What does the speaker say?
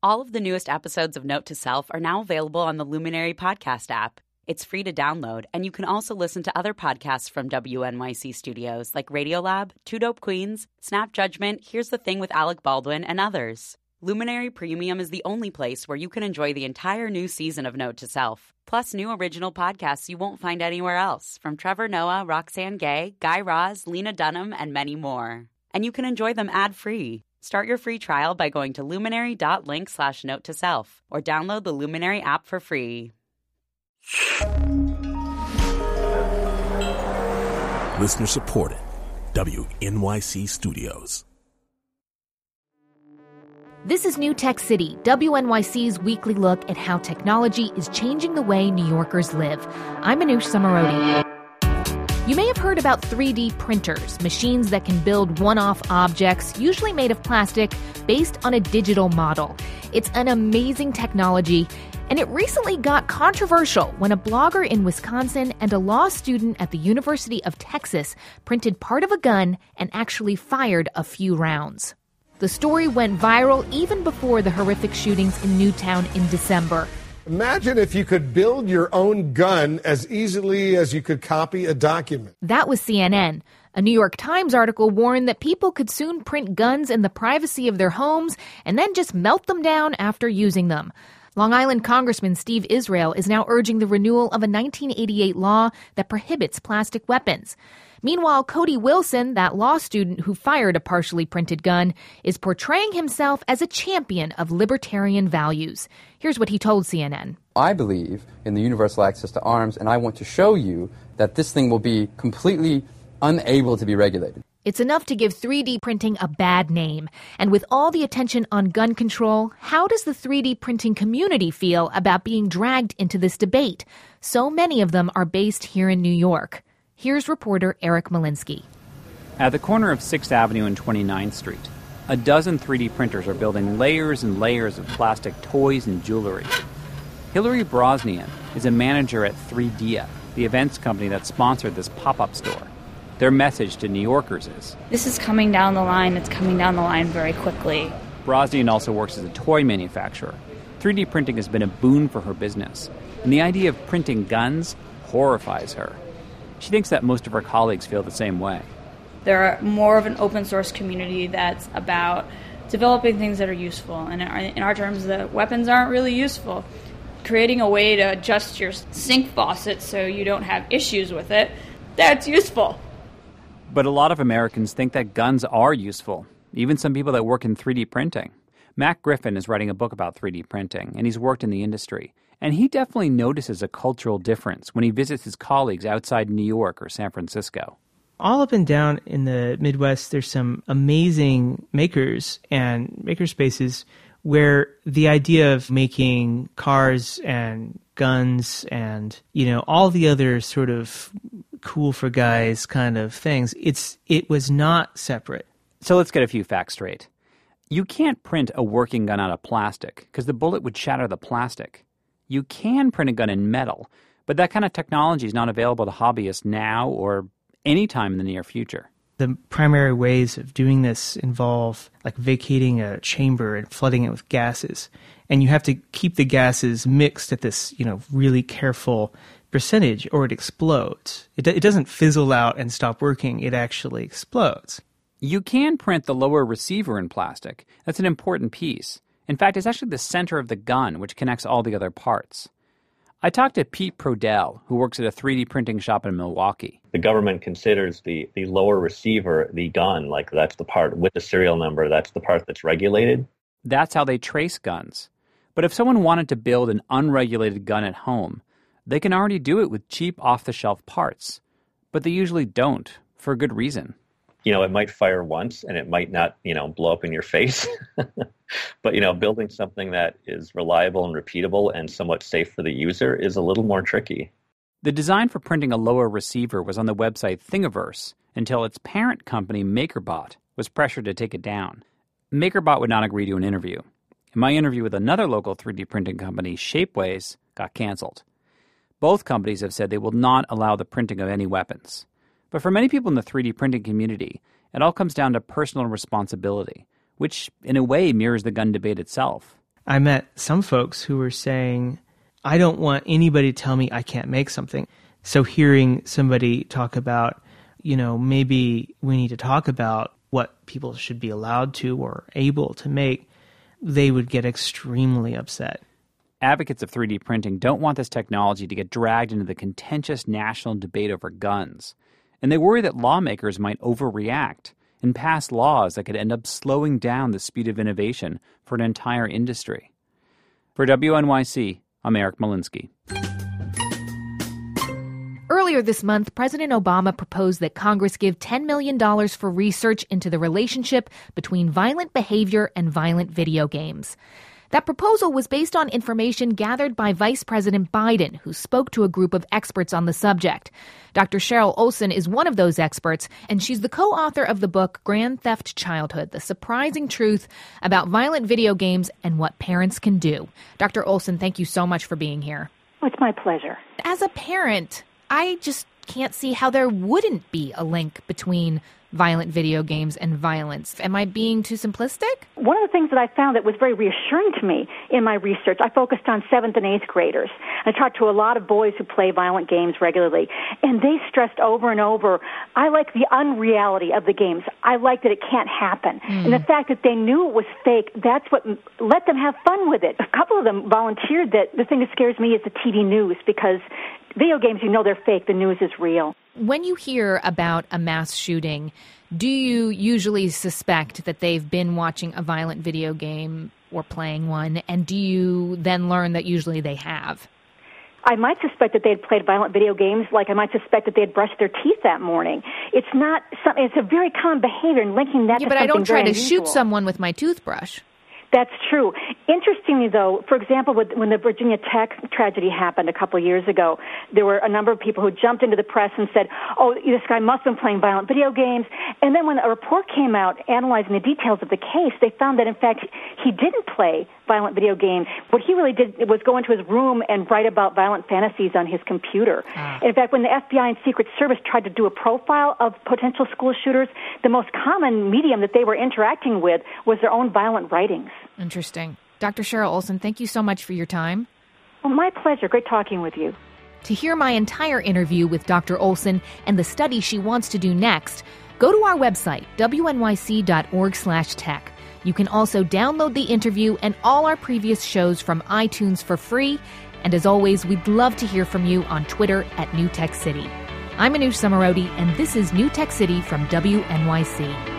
All of the newest episodes of Note to Self are now available on the Luminary podcast app. It's free to download, and you can also listen to other podcasts from WNYC Studios like Radiolab, Two Dope Queens, Snap Judgment, Here's the Thing with Alec Baldwin, and others. Luminary Premium is the only place where you can enjoy the entire new season of Note to Self, plus new original podcasts you won't find anywhere else, from Trevor Noah, Roxanne Gay, Guy Raz, Lena Dunham, and many more. And you can enjoy them ad-free. Start your free trial by going to luminary.link/note-to-self or download the Luminary app for free. Listener supported. WNYC Studios. This is New Tech City, WNYC's weekly look at how technology is changing the way New Yorkers live. I'm Anoush Samarodi. You may have heard about 3D printers, machines that can build one-off objects, usually made of plastic, based on a digital model. It's an amazing technology, and it recently got controversial when a blogger in Wisconsin and a law student at the University of Texas printed part of a gun and actually fired a few rounds. The story went viral even before the horrific shootings in Newtown in December. Imagine if you could build your own gun as easily as you could copy a document. That was CNN. A New York Times article warned that people could soon print guns in the privacy of their homes and then just melt them down after using them. Long Island Congressman Steve Israel is now urging the renewal of a 1988 law that prohibits plastic weapons. Meanwhile, Cody Wilson, that law student who fired a partially printed gun, is portraying himself as a champion of libertarian values. Here's what he told CNN. I believe in the universal access to arms, and I want to show you that this thing will be completely unable to be regulated. It's enough to give 3D printing a bad name. And with all the attention on gun control, how does the 3D printing community feel about being dragged into this debate? So many of them are based here in New York. Here's reporter Eric Malinsky. At the corner of 6th Avenue and 29th Street, a dozen 3D printers are building layers and layers of plastic toys and jewelry. Hillary Brosnian is a manager at 3Dia, the events company that sponsored this pop-up store. Their message to New Yorkers is, this is coming down the line. It's coming down the line very quickly. Brosnian also works as a toy manufacturer. 3D printing has been a boon for her business, and the idea of printing guns horrifies her. She thinks that most of her colleagues feel the same way. They're more of an open source community that's about developing things that are useful. And in our terms, the weapons aren't really useful. Creating a way to adjust your sink faucet so you don't have issues with it, that's useful. But a lot of Americans think that guns are useful, even some people that work in 3D printing. Mac Griffin is writing a book about 3D printing, and he's worked in the industry. And he definitely notices a cultural difference when he visits his colleagues outside New York or San Francisco. All up and down in the Midwest, there's some amazing makers and makerspaces where the idea of making cars and guns and, all the other sort of cool for guys kind of things, it was not separate. So let's get a few facts straight. You can't print a working gun out of plastic because the bullet would shatter the plastic. You can print a gun in metal, but that kind of technology is not available to hobbyists now or any time in the near future. The primary ways of doing this involve vacating a chamber and flooding it with gases. And you have to keep the gases mixed at this, really careful percentage or it explodes. It doesn't fizzle out and stop working. It actually explodes. You can print the lower receiver in plastic. That's an important piece. In fact, it's actually the center of the gun, which connects all the other parts. I talked to Pete Prodell, who works at a 3D printing shop in Milwaukee. The government considers the lower receiver the gun, that's the part with the serial number, that's the part that's regulated. That's how they trace guns. But if someone wanted to build an unregulated gun at home, they can already do it with cheap off-the-shelf parts. But they usually don't, for a good reason. It might fire once and it might not, blow up in your face. But, building something that is reliable and repeatable and somewhat safe for the user is a little more tricky. The design for printing a lower receiver was on the website Thingiverse until its parent company, MakerBot, was pressured to take it down. MakerBot would not agree to an interview. And my interview with another local 3D printing company, Shapeways, got canceled. Both companies have said they will not allow the printing of any weapons. But for many people in the 3D printing community, it all comes down to personal responsibility, which in a way mirrors the gun debate itself. I met some folks who were saying, I don't want anybody to tell me I can't make something. So hearing somebody talk about, maybe we need to talk about what people should be allowed to or able to make, they would get extremely upset. Advocates of 3D printing don't want this technology to get dragged into the contentious national debate over guns. And they worry that lawmakers might overreact and pass laws that could end up slowing down the speed of innovation for an entire industry. For WNYC, I'm Eric Molinsky. Earlier this month, President Obama proposed that Congress give $10 million for research into the relationship between violent behavior and violent video games. That proposal was based on information gathered by Vice President Biden, who spoke to a group of experts on the subject. Dr. Cheryl Olson is one of those experts, and she's the co-author of the book Grand Theft Childhood, The Surprising Truth About Violent Video Games and What Parents Can Do. Dr. Olson, thank you so much for being here. It's my pleasure. As a parent, I just can't see how there wouldn't be a link between violent video games and violence. Am I being too simplistic? One of the things that I found that was very reassuring to me in my research, I focused on 7th and 8th graders. I talked to a lot of boys who play violent games regularly, and they stressed over and over, I like the unreality of the games. I like that it can't happen. And the fact that they knew it was fake, that's what let them have fun with it. A couple of them volunteered that the thing that scares me is the TV news, because video games, they're fake. The news is real. When you hear about a mass shooting, do you usually suspect that they've been watching a violent video game or playing one? And do you then learn that usually they have? I might suspect that they had played violent video games, like I might suspect that they had brushed their teeth that morning. It's not something. It's a very common behavior, and linking that to something very unusual. But I don't try to shoot someone with my toothbrush. That's true. Interestingly, though, for example, when the Virginia Tech tragedy happened a couple of years ago, there were a number of people who jumped into the press and said, oh, this guy must have been playing violent video games. And then when a report came out analyzing the details of the case, they found that, in fact, he didn't play violent video games. What he really did was go into his room and write about violent fantasies on his computer. In fact, when the FBI and Secret Service tried to do a profile of potential school shooters, the most common medium that they were interacting with was their own violent writings. Interesting. Dr. Cheryl Olson, thank you so much for your time. Well, my pleasure. Great talking with you. To hear my entire interview with Dr. Olson and the study she wants to do next, go to our website, wnyc.org/tech. You can also download the interview and all our previous shows from iTunes for free. And as always, we'd love to hear from you on Twitter @New Tech City. I'm Anoush Zomorodi, and this is New Tech City from WNYC.